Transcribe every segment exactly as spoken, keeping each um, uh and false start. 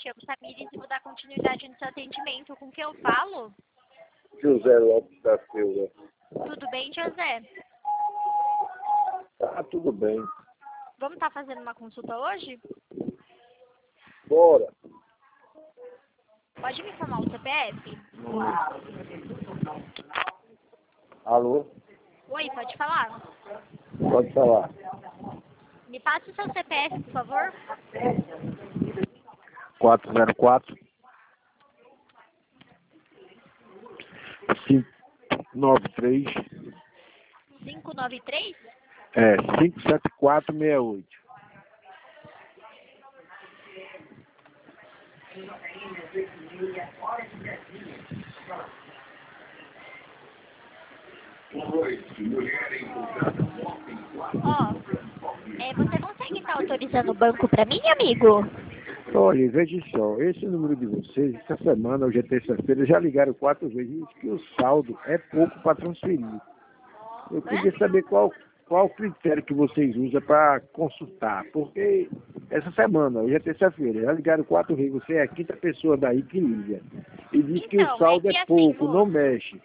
chamo Samires e vou dar continuidade no seu atendimento. Com quem eu falo? José Lopes da Silva. Tudo bem, José? Tá, tudo bem. Vamos estar fazendo uma consulta hoje? Bora. Pode me informar o C P F? Alô? Oi, pode falar? Pode falar. Me passe o seu C P F, por favor. quatro zero quatro, cinco nove três, cinco nove três? é, cinco sete quatro seis oito. Ó, é, você consegue estar autorizando o banco para mim, amigo? Olha, veja só, esse número de vocês, essa semana, hoje é terça-feira, já ligaram quatro vezes e diz que o saldo é pouco para transferir. Eu queria saber qual, qual critério que vocês usam para consultar, porque essa semana, hoje é terça-feira, já ligaram quatro vezes, você é a quinta pessoa daí que liga. E diz que o Então, saldo é que é assim, pouco, moço, não mexe.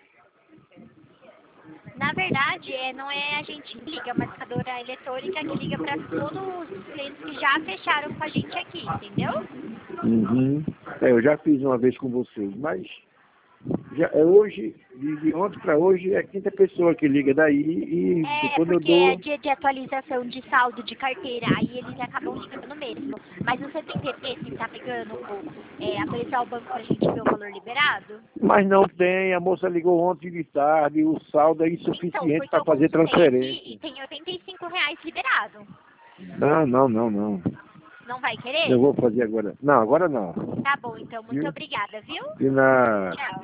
na verdade, é, não é a gente que liga, é uma marcadora eletrônica que liga para todos os clientes que já fecharam com a gente aqui, entendeu? Uhum. É, eu já fiz uma vez com vocês, mas já, é hoje, de, de ontem para hoje, é a quinta pessoa que liga daí e É, quando eu porque é dou... dia de atualização de saldo de carteira, aí eles acabam ligando mesmo. Mas você tem interesse em estar pegando, o, é, atualizar o banco pra gente ver o valor liberado? Mas não tem, a moça ligou ontem de tarde, o saldo é Então, insuficiente porque para eu fazer consultei aqui e transferência. tem oitenta e cinco reais liberado. Não, não, não, não. Não vai querer? Eu vou fazer agora. Não, agora não. Tá bom, então. Muito Viu? obrigada, viu? E na... Tchau.